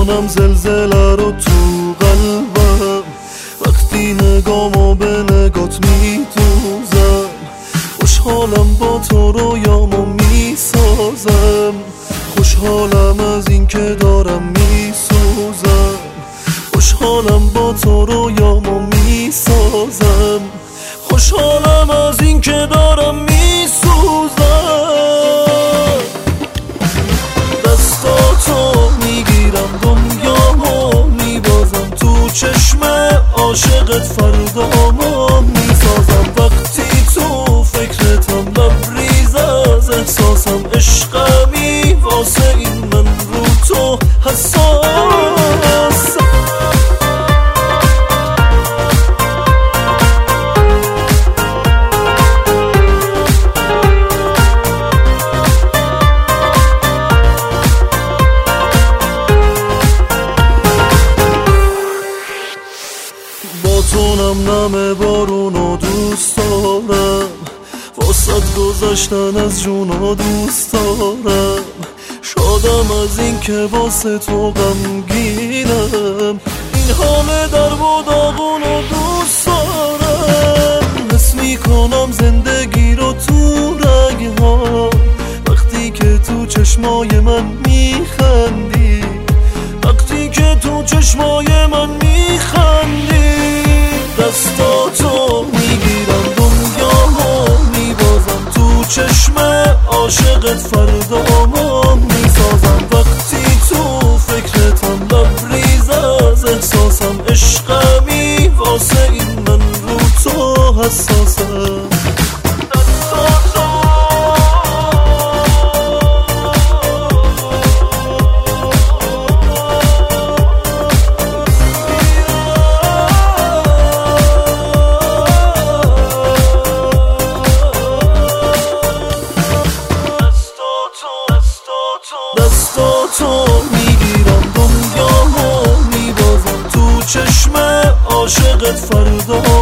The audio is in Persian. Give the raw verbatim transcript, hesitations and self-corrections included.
میکنم زلزله رو تو قلبم، وقتی نگامو به نگات میدوزم. خوشحالم با تو رویامو میسازم، خوشحالم از این که دارم میسوزم. خوشحالم با تو رویامو میسازم، خوشحالم از این که دارم میسوزم. دستاتو میگیرم دنیامو میبازم، تو چشم عاشقت فردامو میسازم. وقتی تو فکرتم لبریز از احساسم، عشقمی واسه این من رو تو حساس. با تو نم نم بارونو دوست دارم، واسه گذشتن از جونو دوست دارم. شادم از این که واسه تو غمگینم، این حال درد و داغونو دوست دارم. حس میکنم زندگی رو تو رگ‌ها، وقتی که تو چشمای من میخندی، وقتی که تو چشمای من میخندی. دستاتو میگیرم دنیامو میبازم، تو چشم عاشقت فردامو میسازم. وقتی تو فکرتم لبریز از احساسم، عشقمی واسه این من رو تو حساسم. دستاتو میگیرم دنیامو میبازم، تو چشم عاشقت فردا